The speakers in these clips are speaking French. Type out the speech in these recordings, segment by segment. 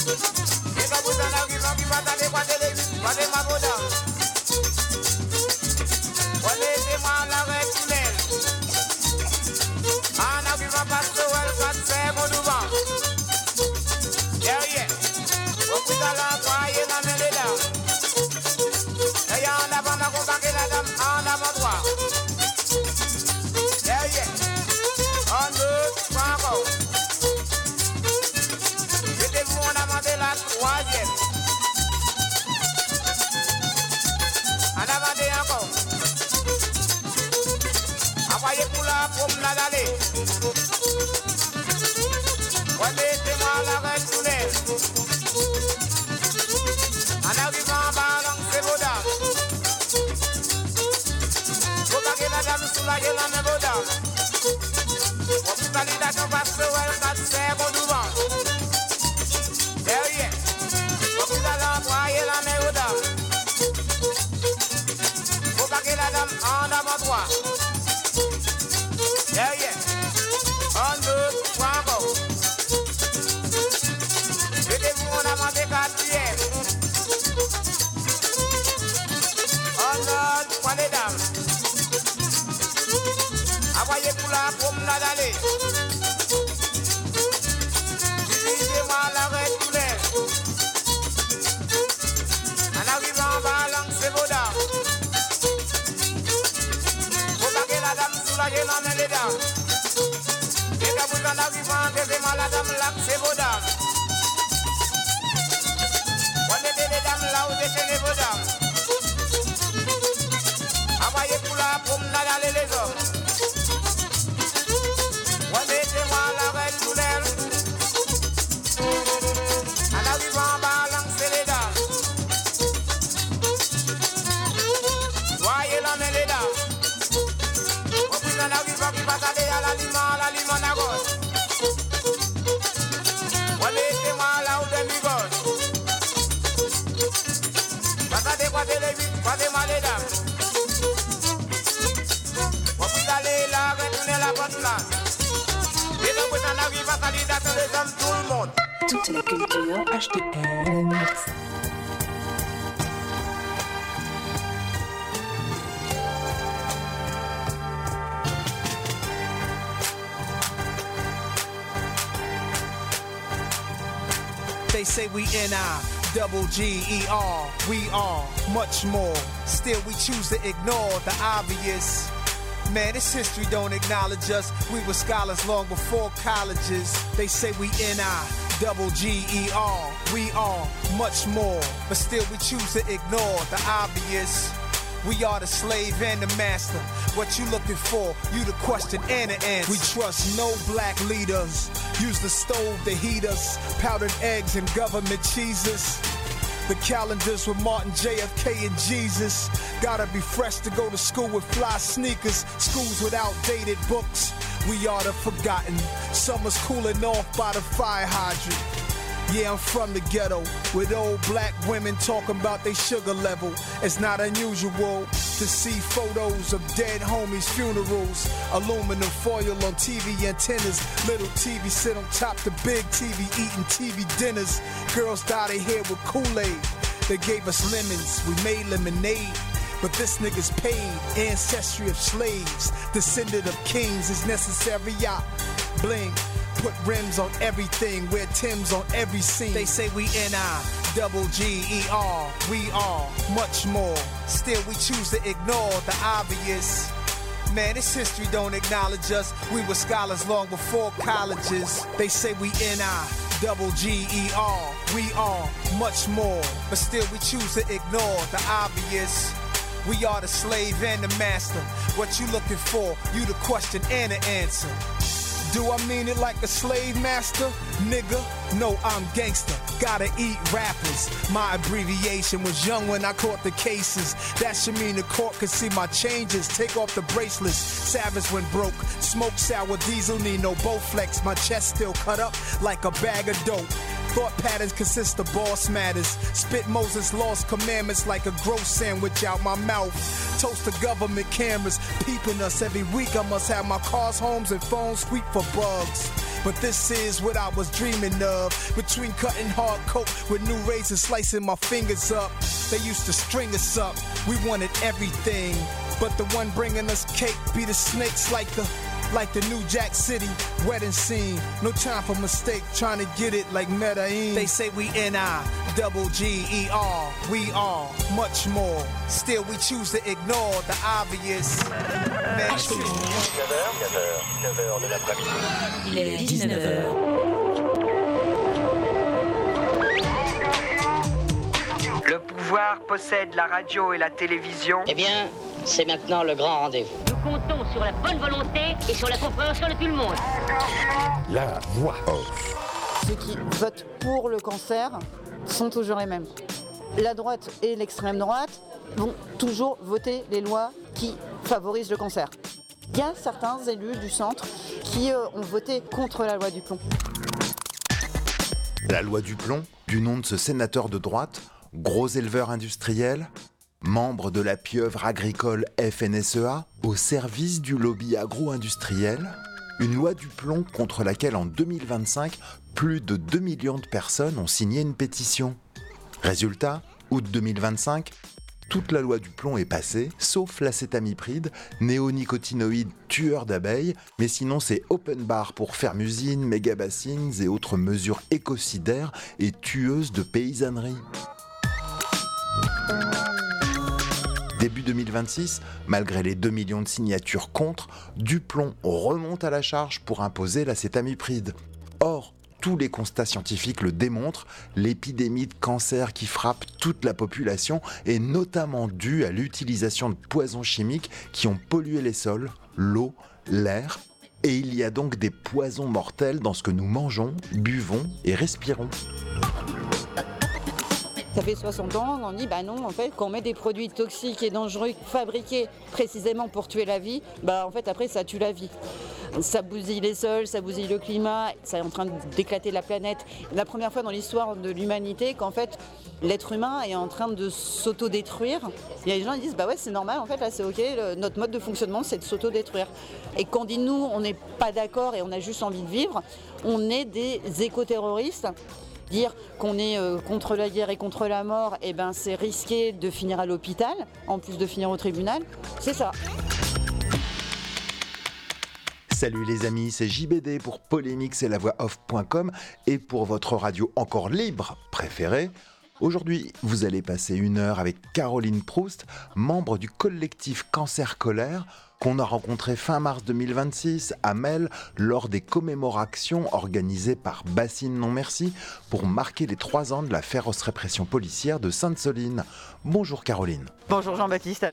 Toute la culture HTL. They say we N-I-double-G-E-R. We are much more. Still we choose to ignore the obvious. Man, this history don't acknowledge us. We were scholars long before colleges. They say we N-I-double-G-E-R. We are much more. But still we choose to ignore the obvious. We are the slave and the master. What you looking for? You the question and the answer. We trust no black leaders. Use the stove to heat us. Powdered eggs and government cheeses. The calendars with Martin, JFK, and Jesus. Gotta be fresh to go to school with fly sneakers. Schools with outdated books. We are the forgotten. Summer's cooling off by the fire hydrant. Yeah, I'm from the ghetto, with old black women talking about their sugar level. It's not unusual to see photos of dead homies' funerals. Aluminum foil on TV antennas. Little TV sit on top the big TV, eating TV dinners. Girls dye their hair with Kool-Aid. They gave us lemons, we made lemonade. But this nigga's paid. Ancestry of slaves, descendant of kings is necessary. Bling. Put rims on everything, wear Timbs on every scene. They say we N-I-double-G-E-R. We are much more. Still we choose to ignore the obvious. Man, this history don't acknowledge us. We were scholars long before colleges. They say we N-I-double-G-E-R. We are much more. But still we choose to ignore the obvious. We are the slave and the master. What you looking for? You the question and the answer. Do I mean it like a slave master? Nigga, no, I'm gangster. Gotta eat rappers. My abbreviation was young when I caught the cases. That should mean the court could see my changes. Take off the bracelets. Savage when broke. Smoke sour diesel, need no Bowflex. My chest still cut up like a bag of dope. Thought patterns consist of boss matters. Spit Moses' lost commandments like a gross sandwich out my mouth. Toast the government cameras peeping us. Every week I must have my cars, homes, and phones sweep for bugs. But this is what I was dreaming of. Between cutting hard coke with new razors slicing my fingers up. They used to string us up. We wanted everything. But the one bringing us cake be the snakes like the New Jack City wedding scene. No time for mistake, trying to get it like Medellin. They say we N-I-double-G-E-R. We are much more. Still we choose to ignore the obvious. Il est 19h. Le pouvoir possède la radio et la télévision. Eh bien, c'est maintenant le grand rendez-vous. Nous comptons sur la bonne volonté et sur la compréhension de tout le monde. La voix off. Ceux qui votent pour le cancer sont toujours les mêmes. La droite et l'extrême droite vont toujours voter les lois qui favorisent le cancer. Il y a certains élus du centre qui ont voté contre la loi du plomb. La loi du plomb, du nom de ce sénateur de droite, gros éleveur industriel, membre de la pieuvre agricole FNSEA, au service du lobby agro-industriel, une loi du plomb contre laquelle en 2025, plus de 2 millions de personnes ont signé une pétition. Résultat, août 2025, toute la loi du plomb est passée, sauf l'acétamipride, néonicotinoïde tueur d'abeilles, mais sinon c'est open bar pour fermusine, mégabassines et autres mesures écocidaires et tueuses de paysannerie. Début 2026, malgré les 2 millions de signatures contre, Duplon remonte à la charge pour imposer l'acétamipride. Or, tous les constats scientifiques le démontrent, l'épidémie de cancer qui frappe toute la population est notamment due à l'utilisation de poisons chimiques qui ont pollué les sols, l'eau, l'air, et il y a donc des poisons mortels dans ce que nous mangeons, buvons et respirons. Ça fait 60 ans, on dit non, en fait, quand on met des produits toxiques et dangereux fabriqués précisément pour tuer la vie, en fait après ça tue la vie. Ça bousille les sols, ça bousille le climat, ça est en train d'éclater la planète. La première fois dans l'histoire de l'humanité qu'en fait l'être humain est en train de s'auto-détruire. Il y a des gens qui disent ouais c'est normal, en fait là c'est ok, notre mode de fonctionnement c'est de s'auto-détruire. Et quand on dit nous on n'est pas d'accord et on a juste envie de vivre, on est des éco-terroristes. Dire qu'on est contre la guerre et contre la mort, c'est risqué de finir à l'hôpital, en plus de finir au tribunal, c'est ça. Salut les amis, c'est JBD pour Polémix et lavoixoff.com et pour votre radio encore libre préférée. Aujourd'hui, vous allez passer 1 heure avec Caroline Proust, membre du collectif Cancer Colère, qu'on a rencontré fin mars 2026 à Melle lors des commémorations organisées par Bassine Non Merci pour marquer les 3 ans de la féroce répression policière de Sainte-Soline. Bonjour Caroline. Bonjour Jean-Baptiste.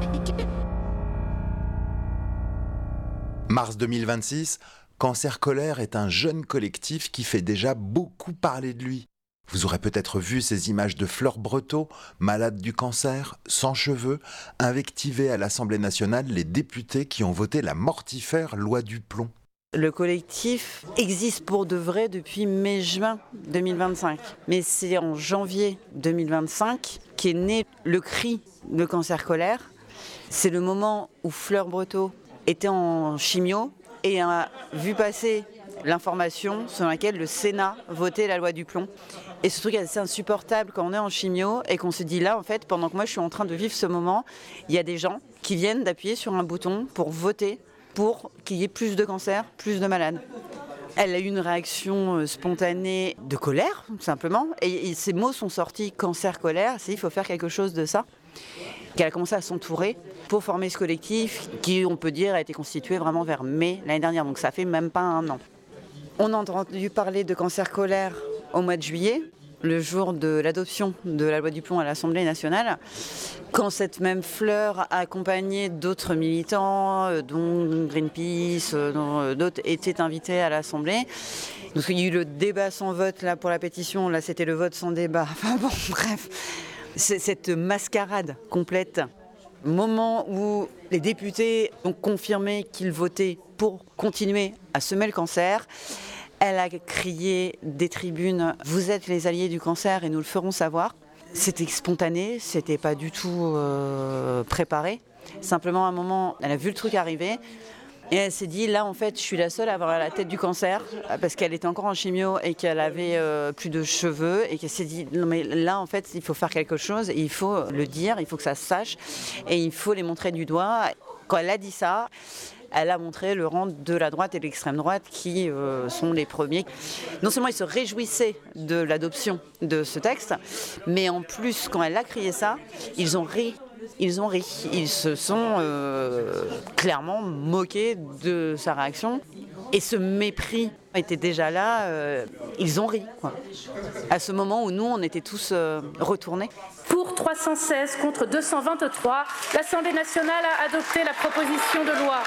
Mars 2026, Cancer Colère est un jeune collectif qui fait déjà beaucoup parler de lui. Vous aurez peut-être vu ces images de Fleur Breteau, malade du cancer, sans cheveux, invectivée à l'Assemblée nationale les députés qui ont voté la mortifère loi du plomb. Le collectif existe pour de vrai depuis mai-juin 2025. Mais c'est en janvier 2025 qu'est né le cri de Cancer Colère. C'est le moment où Fleur Breteau était en chimio et a vu passer l'information selon laquelle le Sénat votait la loi du plomb. Et ce truc est assez insupportable quand on est en chimio et qu'on se dit là, en fait, pendant que moi je suis en train de vivre ce moment, il y a des gens qui viennent d'appuyer sur un bouton pour voter pour qu'il y ait plus de cancers, plus de malades. Elle a eu une réaction spontanée de colère, tout simplement. Et ces mots sont sortis, cancer, colère, c'est il faut faire quelque chose de ça. Qu'elle a commencé à s'entourer pour former ce collectif qui, on peut dire, a été constitué vraiment vers mai l'année dernière. Donc ça fait même pas 1 an. On a entendu parler de Cancer Colère au mois de juillet, le jour de l'adoption de la loi du plomb à l'Assemblée nationale, quand cette même Fleur a accompagné d'autres militants, dont Greenpeace, dont d'autres étaient invités à l'Assemblée. Donc il y a eu le débat sans vote là, pour la pétition, là c'était le vote sans débat. Enfin bon, bref, c'est cette mascarade complète. Moment où les députés ont confirmé qu'ils votaient pour continuer à semer le cancer. Elle a crié des tribunes « Vous êtes les alliés du cancer et nous le ferons savoir ». C'était spontané, c'était pas du tout préparé. Simplement, à un moment, elle a vu le truc arriver et elle s'est dit, là, en fait, je suis la seule à avoir la tête du cancer parce qu'elle était encore en chimio et qu'elle avait plus de cheveux et qu'elle s'est dit, non mais là, en fait, il faut faire quelque chose, et il faut le dire, il faut que ça se sache et il faut les montrer du doigt. Quand elle a dit ça, elle a montré le rang de la droite et de l'extrême droite qui sont les premiers. Non seulement ils se réjouissaient de l'adoption de ce texte, mais en plus, quand elle a crié ça, ils ont ri. Ils se sont clairement moqués de sa réaction. Et ce mépris était déjà là, ils ont ri, quoi. À ce moment où nous, on était tous retournés. Pour 316 contre 223, l'Assemblée nationale a adopté la proposition de loi.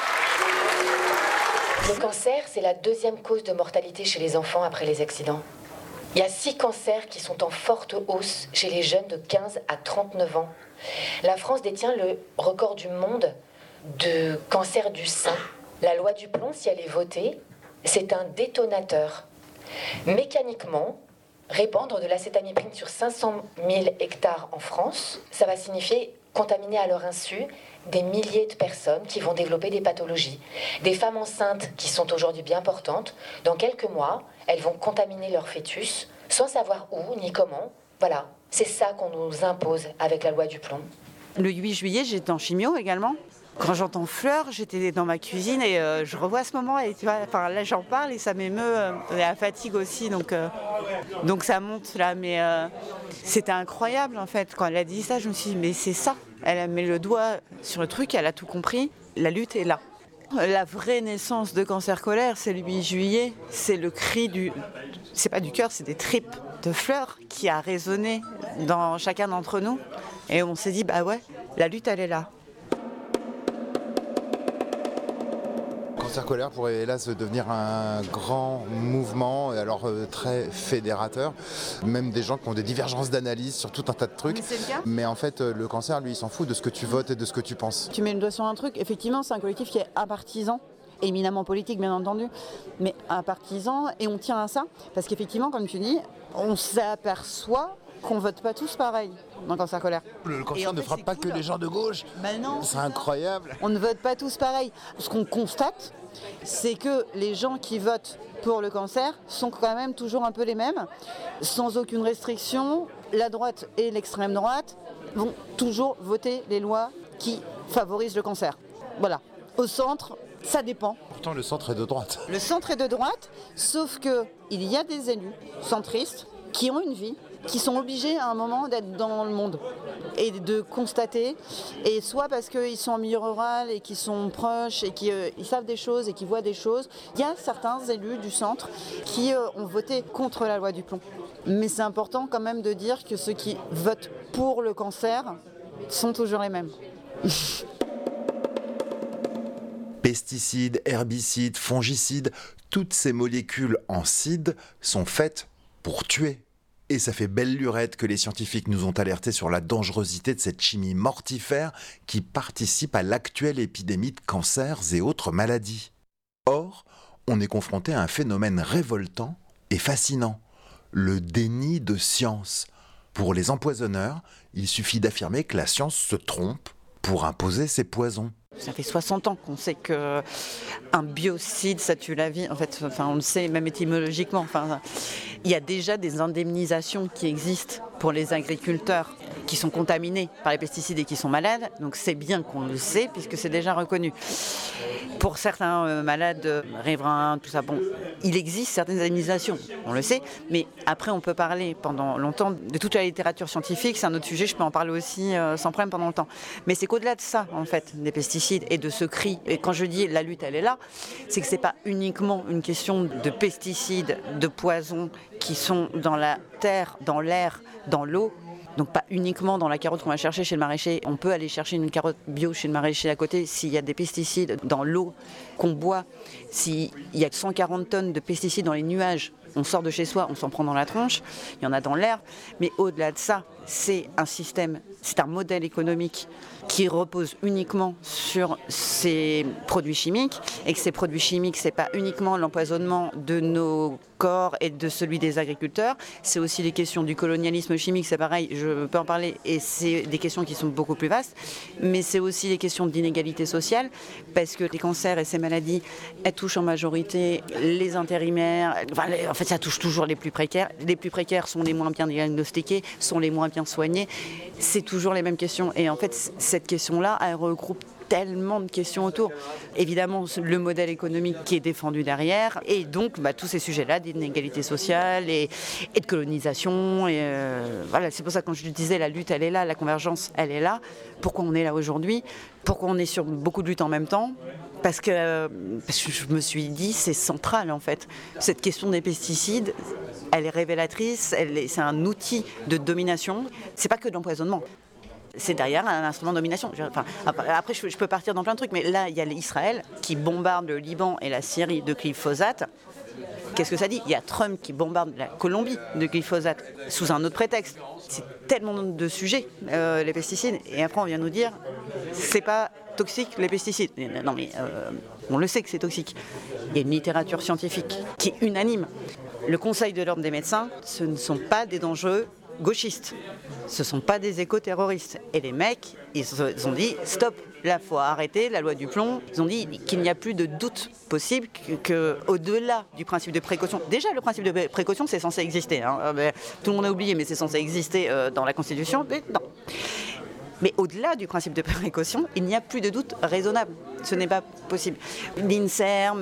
Le cancer, c'est la deuxième cause de mortalité chez les enfants après les accidents. Il y a 6 cancers qui sont en forte hausse chez les jeunes de 15 à 39 ans. La France détient le record du monde de cancer du sein. La loi du plomb, si elle est votée, c'est un détonateur. Mécaniquement, répandre de l'acétamiprine sur 500 000 hectares en France, ça va signifier contaminer à leur insu des milliers de personnes qui vont développer des pathologies. Des femmes enceintes qui sont aujourd'hui bien portantes, dans quelques mois, elles vont contaminer leur fœtus sans savoir où ni comment. Voilà, c'est ça qu'on nous impose avec la loi du plomb. Le 8 juillet, j'étais en chimio également. Quand j'entends Fleur, j'étais dans ma cuisine et je revois ce moment et tu vois, enfin, là j'en parle et ça m'émeut, la fatigue aussi, donc ça monte là, mais c'était incroyable en fait. Quand elle a dit ça, je me suis dit mais c'est ça. Elle met le doigt sur le truc, elle a tout compris, la lutte est là. La vraie naissance de Cancer Colère, c'est le 8 juillet, c'est le cri c'est pas du cœur, c'est des tripes de Fleur qui a résonné dans chacun d'entre nous et on s'est dit bah ouais, la lutte elle est là. Cancer Colère pourrait hélas devenir un grand mouvement, alors très fédérateur. Même des gens qui ont des divergences d'analyse sur tout un tas de trucs. Mais c'est le cas. Mais en fait, le cancer, lui, il s'en fout de ce que tu votes et de ce que tu penses. Tu mets le doigt sur un truc, effectivement, c'est un collectif qui est apartisan, éminemment politique, bien entendu, mais apartisan, et on tient à ça, parce qu'effectivement, comme tu dis, on s'aperçoit qu'on vote pas tous pareil dans Cancer Colère. Le cancer ne frappe pas que les gens de gauche. Ben non, c'est incroyable. On ne vote pas tous pareil. Ce qu'on constate, c'est que les gens qui votent pour le cancer sont quand même toujours un peu les mêmes, sans aucune restriction. La droite et l'extrême droite vont toujours voter les lois qui favorisent le cancer. Voilà. Au centre, ça dépend. Pourtant, le centre est de droite. Le centre est de droite, sauf qu'il y a des élus centristes qui ont une vie, qui sont obligés à un moment d'être dans le monde et de constater, et soit parce qu'ils sont en milieu rural et qu'ils sont proches et qu'ils savent des choses et qu'ils voient des choses. Il y a certains élus du centre qui ont voté contre la loi du plomb. Mais c'est important quand même de dire que ceux qui votent pour le cancer sont toujours les mêmes. Pesticides, herbicides, fongicides, toutes ces molécules en cide sont faites pour tuer. Et ça fait belle lurette que les scientifiques nous ont alertés sur la dangerosité de cette chimie mortifère qui participe à l'actuelle épidémie de cancers et autres maladies. Or, on est confronté à un phénomène révoltant et fascinant, le déni de science. Pour les empoisonneurs, il suffit d'affirmer que la science se trompe pour imposer ses poisons. Ça fait 60 ans qu'on sait qu'un biocide, ça tue la vie. En fait, on le sait même étymologiquement. Il y a déjà des indemnisations qui existent pour les agriculteurs qui sont contaminés par les pesticides et qui sont malades. Donc c'est bien qu'on le sait puisque c'est déjà reconnu. Pour certains malades, riverains, tout ça, bon, il existe certaines indemnisations, on le sait. Mais après, on peut parler pendant longtemps de toute la littérature scientifique. C'est un autre sujet, je peux en parler aussi sans problème pendant longtemps. Mais c'est qu'au-delà de ça, en fait, des pesticides et de ce cri, et quand je dis la lutte, elle est là, c'est que c'est pas uniquement une question de pesticides, de poisons qui sont dans la terre, dans l'air, dans l'eau. Donc pas uniquement dans la carotte qu'on va chercher chez le maraîcher. On peut aller chercher une carotte bio chez le maraîcher à côté s'il y a des pesticides dans l'eau qu'on boit. S'il y a 140 tonnes de pesticides dans les nuages, on sort de chez soi, on s'en prend dans la tronche. Il y en a dans l'air. Mais au-delà de ça, c'est un modèle économique qui repose uniquement sur ces produits chimiques, et que ces produits chimiques, c'est pas uniquement l'empoisonnement de nos corps et de celui des agriculteurs, c'est aussi les questions du colonialisme chimique, c'est pareil, je peux en parler, et c'est des questions qui sont beaucoup plus vastes, mais c'est aussi les questions d'inégalité sociale, parce que les cancers et ces maladies, elles touchent en majorité les intérimaires, en fait ça touche toujours les plus précaires sont les moins bien diagnostiqués, sont les moins bien soignés, c'est toujours les mêmes questions, et en fait cette question-là, elle regroupe tellement de questions autour. Évidemment, le modèle économique qui est défendu derrière, et donc tous ces sujets-là d'inégalité sociale et de colonisation. Et voilà, c'est pour ça que quand je disais la lutte, elle est là, la convergence, elle est là. Pourquoi on est là aujourd'hui ? Pourquoi on est sur beaucoup de luttes en même temps ? Parce que je me suis dit, c'est central en fait. Cette question des pesticides, elle est révélatrice, c'est un outil de domination. C'est pas que de l'empoisonnement. C'est derrière un instrument de domination. Après, je peux partir dans plein de trucs, mais là, il y a l'Israël qui bombarde le Liban et la Syrie de glyphosate. Qu'est-ce que ça dit ? Il y a Trump qui bombarde la Colombie de glyphosate sous un autre prétexte. C'est tellement de sujets, les pesticides. Et après, on vient nous dire, c'est pas toxique, les pesticides. Non, mais on le sait que c'est toxique. Il y a une littérature scientifique qui est unanime. Le Conseil de l'ordre des médecins, ce ne sont pas des dangereux gauchistes. Ce ne sont pas des éco-terroristes. Et les mecs, ils ont dit stop, là il faut arrêter la loi du plomb. Ils ont dit qu'il n'y a plus de doute possible qu'au-delà du principe de précaution. Déjà le principe de précaution c'est censé exister. Tout le monde a oublié, mais c'est censé exister dans la Constitution. Mais non. Mais au-delà du principe de précaution, il n'y a plus de doute raisonnable. Ce n'est pas possible. L'INSERM,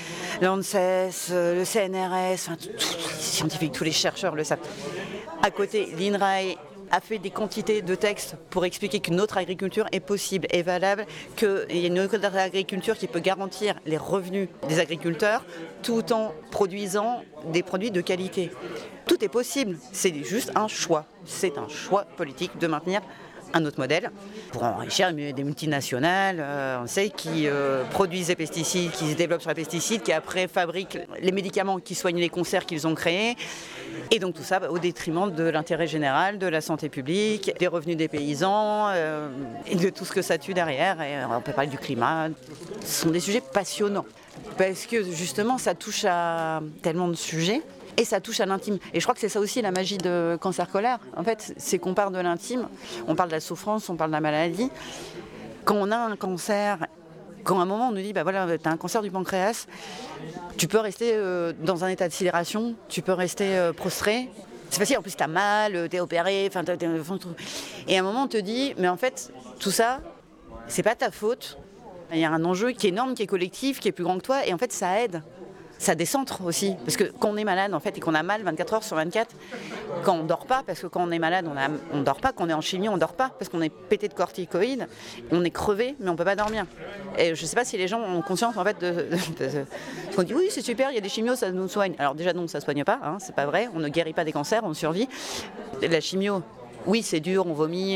l'ANSES, le CNRS, tous les scientifiques, tous les chercheurs le savent. À côté, l'INRAE a fait des quantités de textes pour expliquer qu'une autre agriculture est possible et valable, qu'il y a une autre agriculture qui peut garantir les revenus des agriculteurs tout en produisant des produits de qualité. Tout est possible, c'est juste un choix. C'est un choix politique de maintenir un autre modèle pour enrichir des multinationales, on sait, qui produisent des pesticides, qui se développent sur les pesticides, qui après fabriquent les médicaments qui soignent les cancers qu'ils ont créés. Et donc tout ça au détriment de l'intérêt général, de la santé publique, des revenus des paysans et de tout ce que ça tue derrière. Et on peut parler du climat. Ce sont des sujets passionnants parce que justement ça touche à tellement de sujets. Et ça touche à l'intime. Et je crois que c'est ça aussi la magie de Cancer Colère. En fait, c'est qu'on parle de l'intime, on parle de la souffrance, on parle de la maladie. Quand on a un cancer, quand à un moment on nous dit, voilà, tu as un cancer du pancréas, tu peux rester dans un état de sidération, tu peux rester prostré. C'est facile, en plus tu as mal, tu es opéré, et à un moment on te dit, mais en fait, tout ça, c'est pas ta faute. Il y a un enjeu qui est énorme, qui est collectif, qui est plus grand que toi, et en fait ça aide. Ça décentre aussi, parce que quand on est malade en fait et qu'on a mal 24 heures sur 24, quand on dort pas, parce que quand on est malade on dort pas, quand on est en chimie on dort pas, parce qu'on est pété de corticoïdes, on est crevé mais on peut pas dormir. Et je sais pas si les gens ont conscience en fait qu'on dit oui c'est super, il y a des chimios, ça nous soigne. Alors déjà non, ça soigne pas, c'est pas vrai, on ne guérit pas des cancers, on survit. La chimio, oui, c'est dur, on vomit,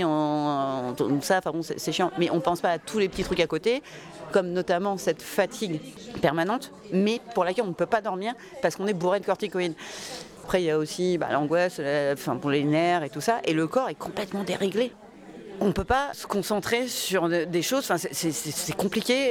c'est chiant, mais on pense pas à tous les petits trucs à côté, comme notamment cette fatigue permanente, mais pour laquelle on ne peut pas dormir parce qu'on est bourré de corticoïdes. Après, il y a aussi l'angoisse, pour les nerfs et tout ça, et le corps est complètement déréglé. On ne peut pas se concentrer sur des choses, c'est compliqué,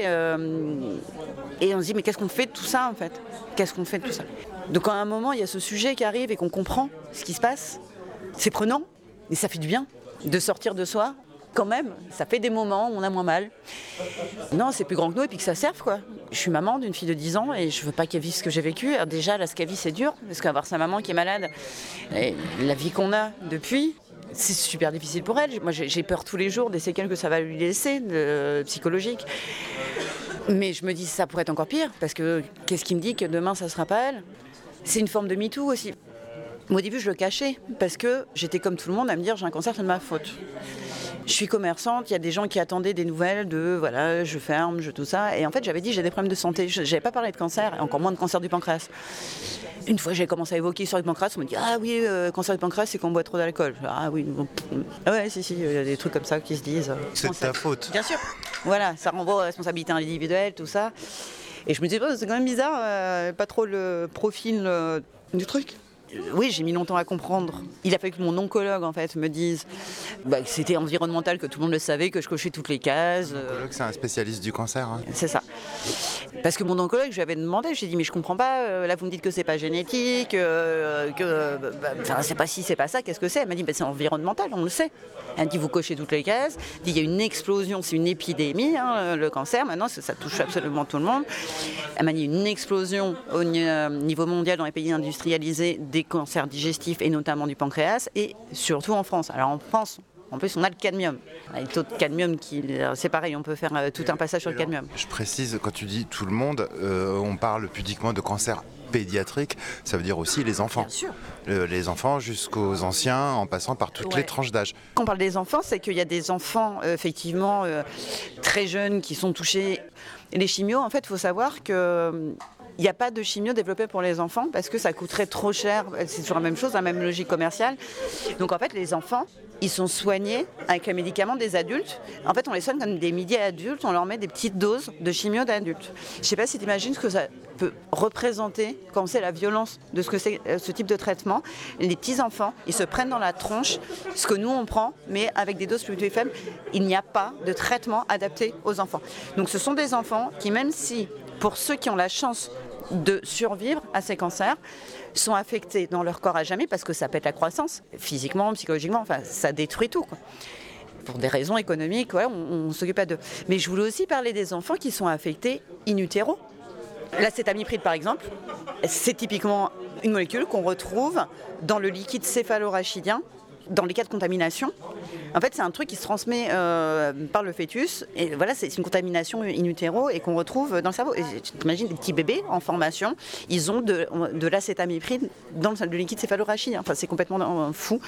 et on se dit, mais qu'est-ce qu'on fait de tout ça, en fait ? Qu'est-ce qu'on fait de tout ça ? Donc, à un moment, il y a ce sujet qui arrive et qu'on comprend ce qui se passe. C'est prenant. Et ça fait du bien de sortir de soi, quand même. Ça fait des moments où on a moins mal. Non, c'est plus grand que nous et puis que ça serve, quoi. Je suis maman d'une fille de 10 ans et je veux pas qu'elle vive ce que j'ai vécu. Alors déjà, la scavie, c'est dur, parce qu'avoir sa maman qui est malade, et la vie qu'on a depuis, c'est super difficile pour elle. Moi, j'ai peur tous les jours des séquelles que ça va lui laisser, psychologiques. Mais je me dis, ça pourrait être encore pire, parce que qu'est-ce qui me dit que demain, ça sera pas elle ? C'est une forme de MeToo aussi. Au début, je le cachais parce que j'étais comme tout le monde à me dire j'ai un cancer, c'est de ma faute. Je suis commerçante, il y a des gens qui attendaient des nouvelles de voilà, je ferme, tout ça. Et en fait, j'avais dit j'ai des problèmes de santé. Je n'avais pas parlé de cancer, et encore moins de cancer du pancréas. Une fois, j'ai commencé à évoquer l'histoire du pancréas, on me dit ah oui, cancer du pancréas, c'est qu'on boit trop d'alcool. Ah oui, bon. Ouais, si, il y a des trucs comme ça qui se disent. C'est de ta faute. Bien sûr. Voilà, ça renvoie aux responsabilités individuelles, tout ça. Et je me disais, c'est quand même bizarre, pas trop le profil du truc. Oui, j'ai mis longtemps à comprendre. Il a fallu que mon oncologue, en fait, me dise que c'était environnemental, que tout le monde le savait, que je cochais toutes les cases. L'oncologue, c'est un spécialiste du cancer. Hein. C'est ça. Parce que mon oncologue, je lui avais demandé, je lui ai dit, mais je comprends pas, là vous me dites que c'est pas génétique, c'est pas ci, c'est pas ça, qu'est-ce que c'est? Elle m'a dit, c'est environnemental, on le sait. Elle m'a dit, vous cochez toutes les cases. Elle dit, il y a une explosion, c'est une épidémie, le cancer, maintenant ça touche absolument tout le monde. Elle m'a dit, une explosion au niveau mondial dans les pays industrialisés des cancers digestifs et notamment du pancréas et surtout en France. Alors en France, en plus, on a le cadmium. Le taux de cadmium, c'est pareil, on peut faire tout un passage sur le cadmium. Je précise, quand tu dis tout le monde, on parle pudiquement de cancer pédiatrique, ça veut dire aussi les enfants. Bien sûr. Les enfants jusqu'aux anciens, en passant par toutes les tranches d'âge. Quand on parle des enfants, c'est qu'il y a des enfants, effectivement, très jeunes qui sont touchés. Et les chimios, en fait, il faut savoir que... Il n'y a pas de chimio développé pour les enfants parce que ça coûterait trop cher. C'est toujours la même chose, la même logique commerciale. Donc en fait, les enfants, ils sont soignés avec les médicaments des adultes. En fait, on les soigne comme des midis adultes, on leur met des petites doses de chimio d'adultes. Je ne sais pas si tu imagines ce que ça peut représenter quand on sait la violence de ce que c'est ce type de traitement. Les petits-enfants, ils se prennent dans la tronche ce que nous on prend, mais avec des doses plutôt faibles. Il n'y a pas de traitement adapté aux enfants. Donc ce sont des enfants qui, même si, pour ceux qui ont la chance de survivre à ces cancers, sont affectés dans leur corps à jamais parce que ça pète la croissance, physiquement, psychologiquement, enfin ça détruit tout, quoi. Pour des raisons économiques, on ne s'occupe pas d'eux. Mais je voulais aussi parler des enfants qui sont affectés in utero. L'acétamipride, par exemple, c'est typiquement une molécule qu'on retrouve dans le liquide céphalorachidien, dans les cas de contamination. En fait, c'est un truc qui se transmet par le fœtus. Et voilà, c'est une contamination in utero et qu'on retrouve dans le cerveau. Tu t'imagines des petits bébés en formation, ils ont de l'acétamipride dans le liquide céphalorachidien. Enfin, c'est complètement fou.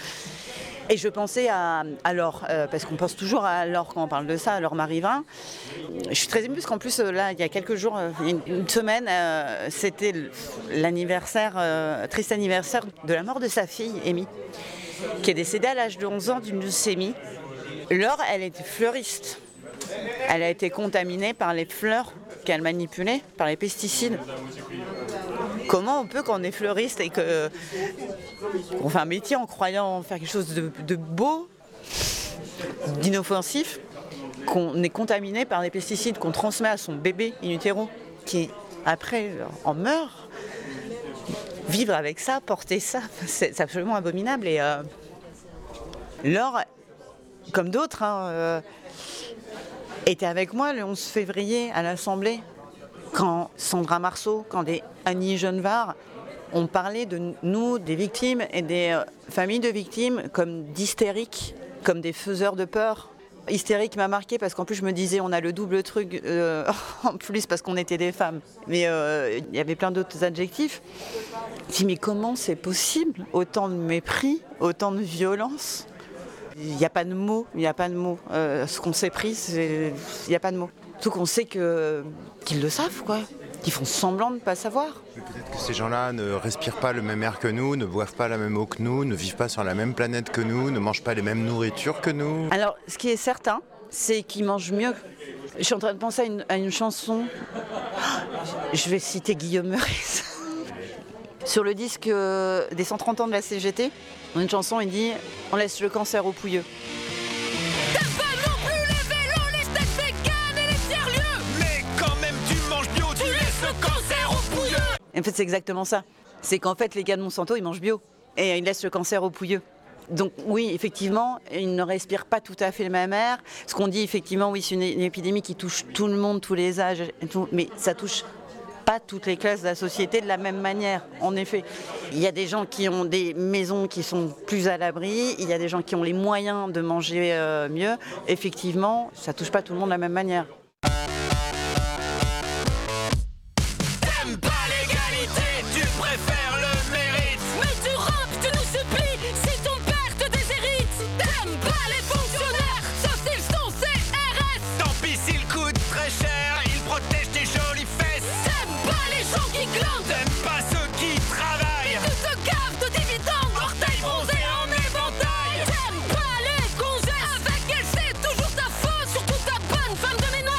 Et je pensais à Laure, parce qu'on pense toujours à Laure quand on parle de ça, à Laure Marivin. Je suis très émue parce qu'en plus, là, il y a quelques jours, une semaine, c'était l'anniversaire, triste anniversaire de la mort de sa fille, Amy, qui est décédée à l'âge de 11 ans d'une leucémie. Laure, elle était fleuriste. Elle a été contaminée par les fleurs qu'elle manipulait, par les pesticides. Comment on peut, quand on est fleuriste et qu'on fait un métier en croyant faire quelque chose de beau, d'inoffensif, qu'on est contaminé par des pesticides qu'on transmet à son bébé in utero, qui après en meurt? Vivre avec ça, porter ça, c'est absolument abominable. Et Laure, comme d'autres, était avec moi le 11 février à l'Assemblée, quand Sandra Marceau, quand des Annie Genevard ont parlé de nous, des victimes et des familles de victimes, comme d'hystériques, comme des faiseurs de peur. Hystérique m'a marqué parce qu'en plus je me disais on a le double truc en plus parce qu'on était des femmes. Mais il y avait plein d'autres adjectifs. Je me dis mais comment c'est possible? Autant de mépris, autant de violence. Il n'y a pas de mots, il n'y a pas de mots. Ce qu'on s'est pris, il n'y a pas de mots. Tout qu'on sait qu'ils le savent, quoi. Qu'ils font semblant de ne pas savoir. Mais peut-être que ces gens-là ne respirent pas le même air que nous, ne boivent pas la même eau que nous, ne vivent pas sur la même planète que nous, ne mangent pas les mêmes nourritures que nous. Alors, ce qui est certain, c'est qu'ils mangent mieux. Je suis en train de penser à une chanson. Je vais citer Guillaume Meurice. Sur le disque des 130 ans de la CGT, dans une chanson, il dit « On laisse le cancer aux pouilleux ». En fait, c'est exactement ça. C'est qu'en fait, les gars de Monsanto, ils mangent bio. Et ils laissent le cancer aux pouilleux. Donc oui, effectivement, ils ne respirent pas tout à fait le même air. Ce qu'on dit, effectivement, oui, c'est une épidémie qui touche tout le monde, tous les âges, mais ça touche pas toutes les classes de la société de la même manière, en effet. Il y a des gens qui ont des maisons qui sont plus à l'abri, il y a des gens qui ont les moyens de manger mieux. Effectivement, ça touche pas tout le monde de la même manière. T'aimes pas les congés avec elle, c'est toujours ta faute, surtout ta bonne femme de ménage.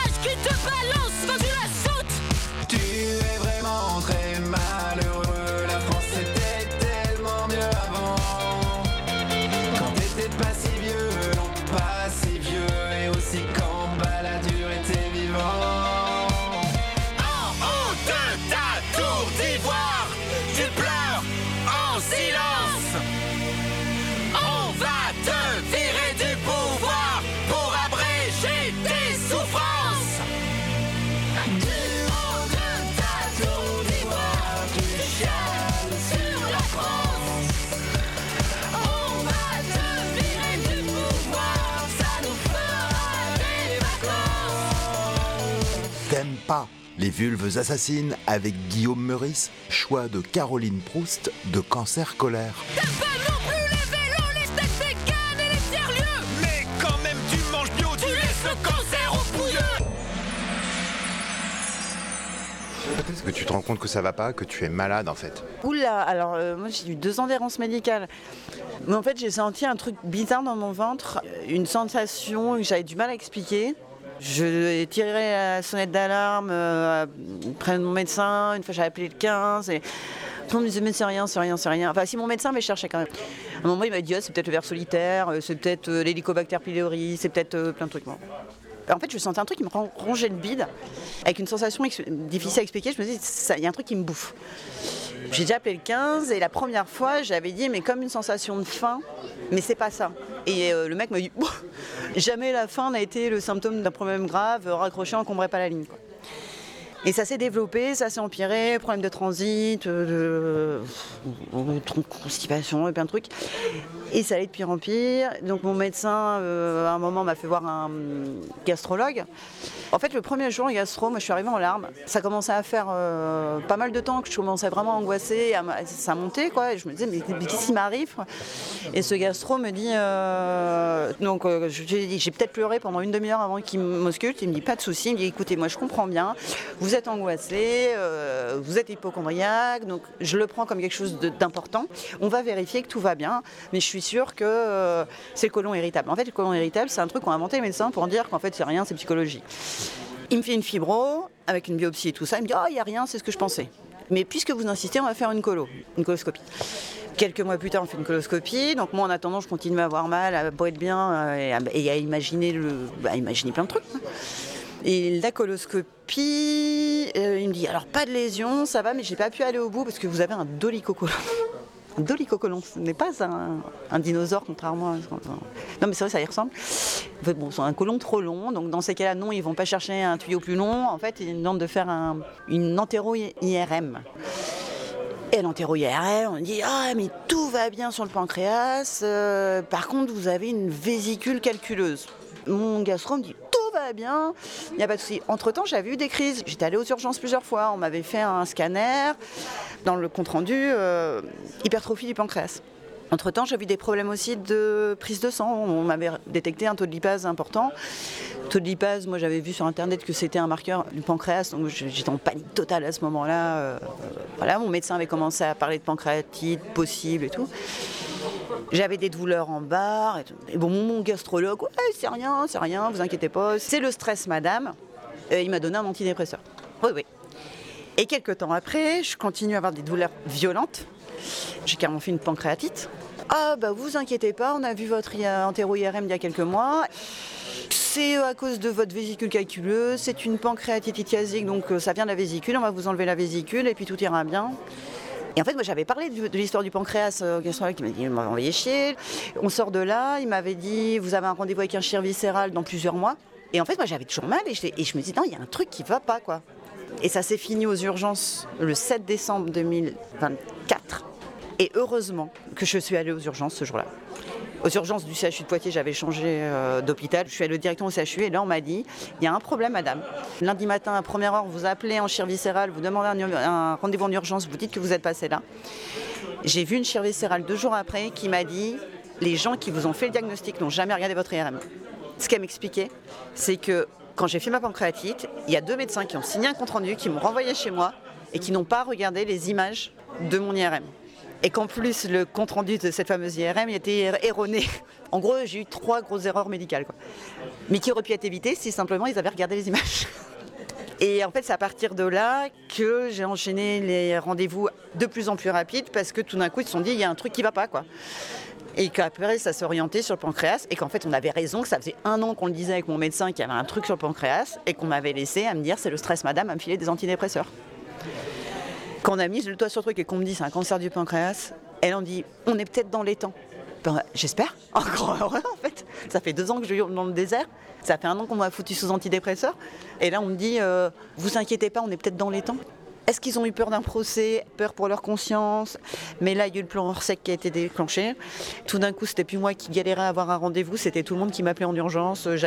pas. Les vulves assassines avec Guillaume Meurice, choix de Caroline Proust de Cancer Colère. T'as pas non plus les vélos, les steaks véganes et les tiers-lieux. Mais quand même tu manges bio, tu laisses le cancer au pouilleux. Est-ce que tu te rends compte que ça va pas, que tu es malade en fait? Oula, alors moi j'ai eu 2 ans d'errance médicale. Mais en fait j'ai senti un truc bizarre dans mon ventre, une sensation que j'avais du mal à expliquer. Je tirais la sonnette d'alarme auprès de mon médecin, une fois j'avais appelé le 15 et tout le monde me disait mais c'est rien. Enfin si mon médecin me cherchait quand même. À un moment il m'a dit c'est peut-être le ver solitaire, c'est peut-être l'hélicobacter pylori, c'est peut-être plein de trucs. Bon. En fait je sentais un truc qui me rongeait le bide, avec une sensation difficile à expliquer, je me disais il y a un truc qui me bouffe. J'ai déjà appelé le 15 et la première fois j'avais dit mais comme une sensation de faim, mais c'est pas ça. Et le mec m'a dit jamais la faim n'a été le symptôme d'un problème grave, raccroché, encombrait pas la ligne, quoi. Et ça s'est développé, ça s'est empiré, problème de transit, constipation et plein de trucs. Et ça allait de pire en pire. Donc mon médecin, à un moment, m'a fait voir un gastrologue. En fait, le premier jour, le gastro, moi je suis arrivée en larmes. Ça commençait à faire pas mal de temps que je commençais vraiment à angoisser, ça montait, quoi. Et je me disais, mais qu'est-ce qui m'arrive, quoi. Et ce gastro me dit, j'ai peut-être pleuré pendant une demi-heure avant qu'il m'ausculte. Il me dit, pas de souci. Il me dit, écoutez, moi je comprends bien. Vous êtes angoissé, vous êtes hypocondriaque, donc je le prends comme quelque chose d'important. On va vérifier que tout va bien, mais je suis sûre que c'est le côlon irritable. En fait, le côlon irritable, c'est un truc qu'ont inventé les médecins pour dire qu'en fait, c'est rien, c'est psychologie. Il me fait une fibro, avec une biopsie et tout ça. Il me dit, il n'y a rien, c'est ce que je pensais. Mais puisque vous insistez, on va faire une coloscopie. Quelques mois plus tard, on fait une coloscopie. Donc moi, en attendant, je continue à avoir mal, à boire bien et à imaginer plein de trucs. Et la coloscopie, il me dit, alors pas de lésion, ça va, mais j'ai pas pu aller au bout parce que vous avez un dolichocolon. Un dolichocolon, ce n'est pas un dinosaure, contrairement à... Non mais c'est vrai, ça y ressemble. En fait, bon, c'est un côlon trop long, donc dans ces cas-là, non, ils vont pas chercher un tuyau plus long. En fait, ils demandent de faire une entéro-IRM. Et l'entéro-IRM, on dit, mais tout va bien sur le pancréas, par contre, vous avez une vésicule calculeuse. Mon gastro me dit, tout va bien, il n'y a pas de souci. Entre-temps, j'avais eu des crises. J'étais allée aux urgences plusieurs fois. On m'avait fait un scanner. Dans le compte-rendu, hypertrophie du pancréas. Entre-temps, j'ai eu des problèmes aussi de prise de sang. On m'avait détecté un taux de lipase important. Taux de lipase, moi j'avais vu sur internet que c'était un marqueur du pancréas, donc j'étais en panique totale à ce moment-là. Voilà, mon médecin avait commencé à parler de pancréatite possible et tout. J'avais des douleurs en barre. Et bon, mon gastrologue, c'est rien, vous inquiétez pas. C'est le stress, madame. Il m'a donné un antidépresseur. Oui. Et quelques temps après, je continue à avoir des douleurs violentes. J'ai carrément fait une pancréatite. Vous inquiétez pas, on a vu votre entéro-IRM il y a quelques mois. C'est à cause de votre vésicule calculeuse, c'est une pancréatite ithiasique, donc ça vient de la vésicule, on va vous enlever la vésicule et puis tout ira bien. Et en fait, moi j'avais parlé de l'histoire du pancréas au gastrologue qui m'a dit, il m'a envoyé chier. On sort de là, il m'avait dit, vous avez un rendez-vous avec un chir viscéral dans plusieurs mois. Et en fait, moi j'avais toujours mal et je me dis, non, il y a un truc qui va pas, quoi. Et ça s'est fini aux urgences le 7 décembre 2024. Et heureusement que je suis allée aux urgences ce jour-là. Aux urgences du CHU de Poitiers, j'avais changé d'hôpital. Je suis allée directement au CHU et là, on m'a dit, il y a un problème, madame. Lundi matin, à première heure, vous appelez en chir viscéral, vous demandez un rendez-vous en urgence, vous dites que vous êtes passé là. J'ai vu une chir viscérale 2 jours après qui m'a dit, les gens qui vous ont fait le diagnostic n'ont jamais regardé votre IRM. Ce qu'elle m'expliquait, c'est que quand j'ai fait ma pancréatite, il y a 2 médecins qui ont signé un compte-rendu, qui m'ont renvoyé chez moi et qui n'ont pas regardé les images de mon IRM. Et qu'en plus, le compte-rendu de cette fameuse IRM était erroné. En gros, j'ai eu 3 grosses erreurs médicales, quoi. Mais qui auraient pu être évitées si simplement ils avaient regardé les images. Et en fait, c'est à partir de là que j'ai enchaîné les rendez-vous de plus en plus rapides parce que tout d'un coup, ils se sont dit, il y a un truc qui ne va pas, quoi. Et qu'après, ça s'est orienté sur le pancréas et qu'en fait, on avait raison, que ça faisait 1 an qu'on le disait avec mon médecin qu'il y avait un truc sur le pancréas et qu'on m'avait laissé à me dire, c'est le stress, madame, à me filer des antidépresseurs. Quand on a mis le doigt sur le truc et qu'on me dit c'est un cancer du pancréas, elle en dit on est peut-être dans les temps. J'espère, encore heureux en fait. Ça fait 2 ans que je hurle dans le désert, ça fait 1 an qu'on m'a foutu sous antidépresseurs. Et là on me dit vous inquiétez pas, on est peut-être dans les temps. Est-ce qu'ils ont eu peur d'un procès, peur pour leur conscience? Mais là il y a eu le plan Orsec qui a été déclenché. Tout d'un coup c'était plus moi qui galérais à avoir un rendez-vous, c'était tout le monde qui m'appelait en urgence.